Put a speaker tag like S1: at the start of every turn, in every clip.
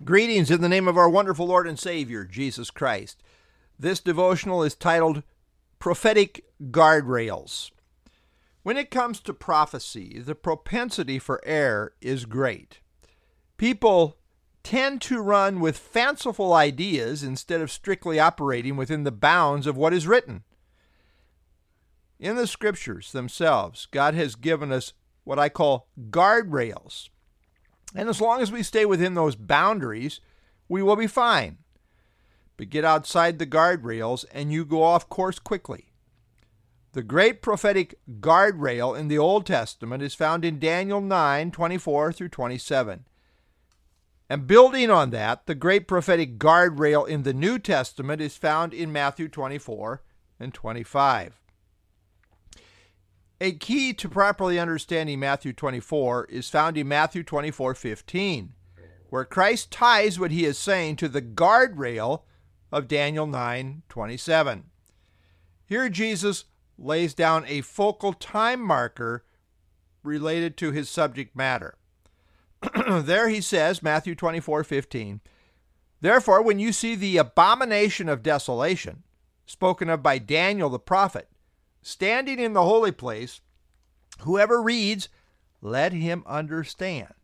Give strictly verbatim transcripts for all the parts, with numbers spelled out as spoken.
S1: Greetings in the name of our wonderful Lord and Savior, Jesus Christ. This devotional is titled Prophetic Guardrails. When it comes to prophecy, the propensity for error is great. People tend to run with fanciful ideas instead of strictly operating within the bounds of what is written. In the scriptures themselves, God has given us what I call guardrails. And as long as we stay within those boundaries, we will be fine. But get outside the guardrails and you go off course quickly. The great prophetic guardrail in the Old Testament is found in Daniel nine, twenty-four through twenty-seven. And building on that, the great prophetic guardrail in the New Testament is found in Matthew twenty-four and twenty-five. A key to properly understanding Matthew twenty-four is found in Matthew twenty-four fifteen, where Christ ties what he is saying to the guardrail of Daniel nine twenty-seven. Here Jesus lays down a focal time marker related to his subject matter. There he says, Matthew twenty-four fifteen, "Therefore, when you see the abomination of desolation, spoken of by Daniel the prophet, standing in the holy place, whoever reads, let him understand."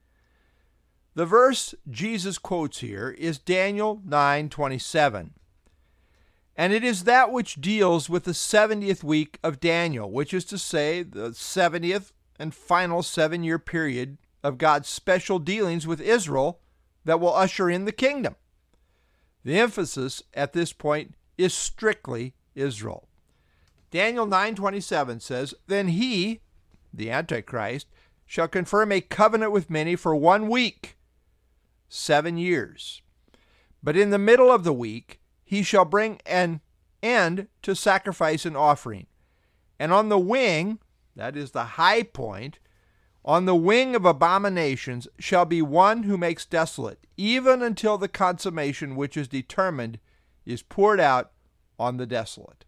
S1: The verse Jesus quotes here is Daniel nine twenty-seven. And it is that which deals with the seventieth week of Daniel, which is to say the seventieth and final seven-year period of God's special dealings with Israel that will usher in the kingdom. The emphasis at this point is strictly Israel. Daniel nine twenty-seven says, "Then he," the Antichrist, "shall confirm a covenant with many for one week, seven years. But in the middle of the week he shall bring an end to sacrifice and offering. And on the wing," that is the high point, "on the wing of abominations shall be one who makes desolate, even until the consummation which is determined is poured out on the desolate."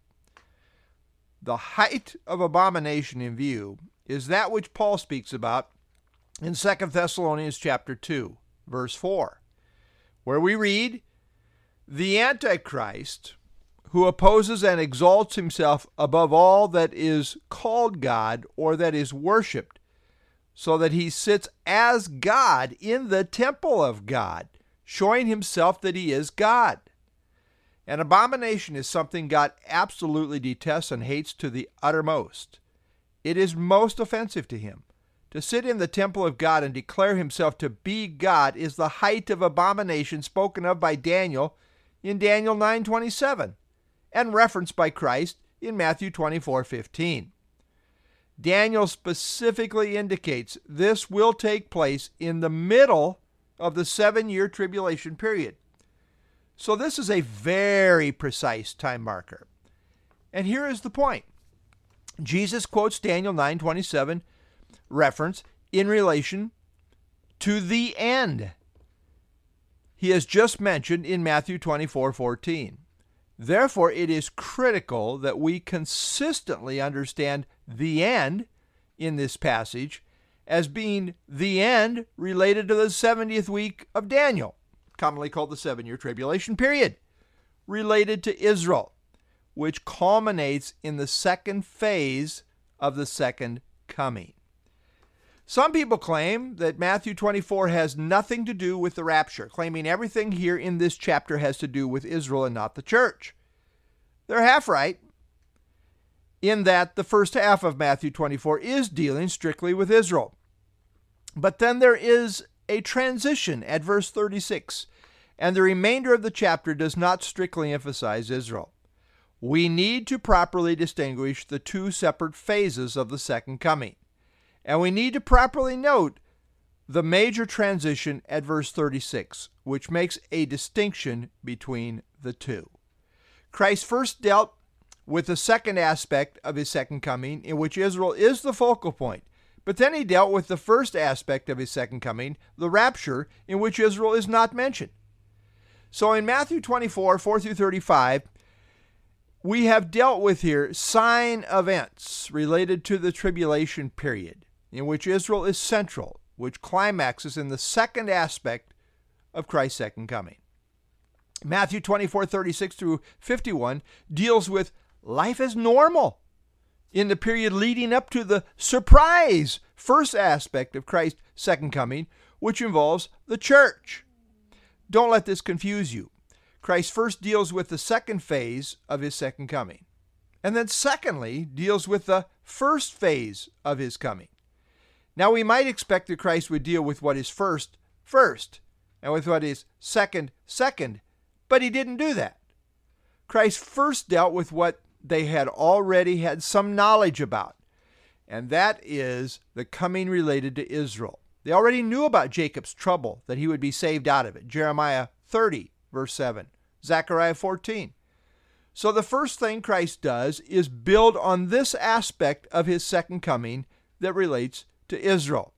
S1: The height of abomination in view is that which Paul speaks about in Second Thessalonians chapter two, verse four, where we read, "The Antichrist, who opposes and exalts himself above all that is called God or that is worshipped, so that he sits as God in the temple of God, showing himself that he is God." An abomination is something God absolutely detests and hates to the uttermost. It is most offensive to him. To sit in the temple of God and declare himself to be God is the height of abomination spoken of by Daniel in Daniel nine twenty-seven and referenced by Christ in Matthew twenty-four fifteen. Daniel specifically indicates this will take place in the middle of the seven-year tribulation period. So this is a very precise time marker. And here is the point. Jesus quotes Daniel nine twenty-seven reference in relation to the end he has just mentioned in Matthew twenty-four fourteen. Therefore, it is critical that we consistently understand the end in this passage as being the end related to the seventieth week of Daniel, commonly called the seven-year tribulation period, related to Israel, which culminates in the second phase of the second coming. Some people claim that Matthew twenty-four has nothing to do with the rapture, claiming everything here in this chapter has to do with Israel and not the church. They're half right, in that the first half of Matthew twenty-four is dealing strictly with Israel. But then there is a transition at verse thirty-six, and the remainder of the chapter does not strictly emphasize Israel. We need to properly distinguish the two separate phases of the second coming, and we need to properly note the major transition at verse thirty-six, which makes a distinction between the two. Christ first dealt with the second aspect of his second coming, in which Israel is the focal point. But then he dealt with the first aspect of his second coming, the rapture, in which Israel is not mentioned. So in Matthew twenty-four, four through thirty-five, we have dealt with here sign events related to the tribulation period, in which Israel is central, which climaxes in the second aspect of Christ's second coming. Matthew twenty-four, thirty-six through fifty-one deals with life as normal in the period leading up to the surprise first aspect of Christ's second coming, which involves the church. Don't let this confuse you. Christ first deals with the second phase of his second coming, and then secondly deals with the first phase of his coming. Now we might expect that Christ would deal with what is first, first, and with what is second, second, but he didn't do that. Christ first dealt with what they had already had some knowledge about, and that is the coming related to Israel. They already knew about Jacob's trouble, that he would be saved out of it. Jeremiah thirty, verse seven, Zechariah fourteen. So the first thing Christ does is build on this aspect of his second coming that relates to Israel.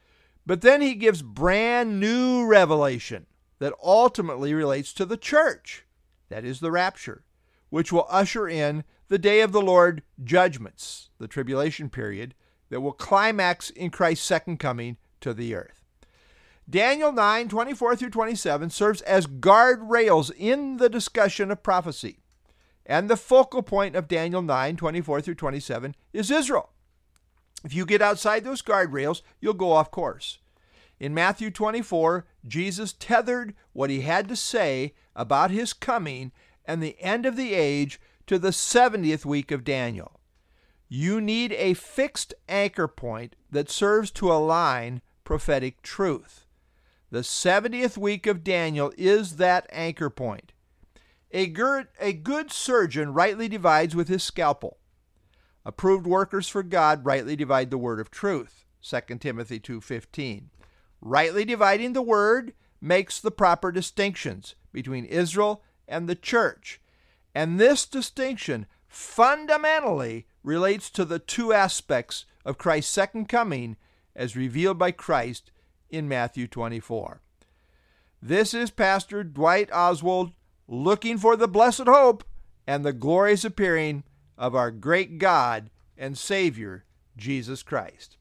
S1: But then he gives brand new revelation that ultimately relates to the church, that is the rapture, which will usher in the day of the Lord judgments, the tribulation period, that will climax in Christ's second coming to the earth. Daniel nine, twenty-four through twenty-seven serves as guardrails in the discussion of prophecy. And the focal point of Daniel nine, twenty-four through twenty-seven is Israel. If you get outside those guardrails, you'll go off course. In Matthew twenty-four, Jesus tethered what he had to say about his coming and the end of the age to the seventieth week of Daniel. You need a fixed anchor point that serves to align prophetic truth. The seventieth week of Daniel is that anchor point. A good, a good surgeon rightly divides with his scalpel. Approved workers for God rightly divide the word of truth. Second Timothy two fifteen. Rightly dividing the word makes the proper distinctions between Israel and the church. And this distinction fundamentally relates to the two aspects of Christ's second coming as revealed by Christ in Matthew twenty-four. This is Pastor Dwight Oswald looking for the blessed hope and the glorious appearing of our great God and Savior, Jesus Christ.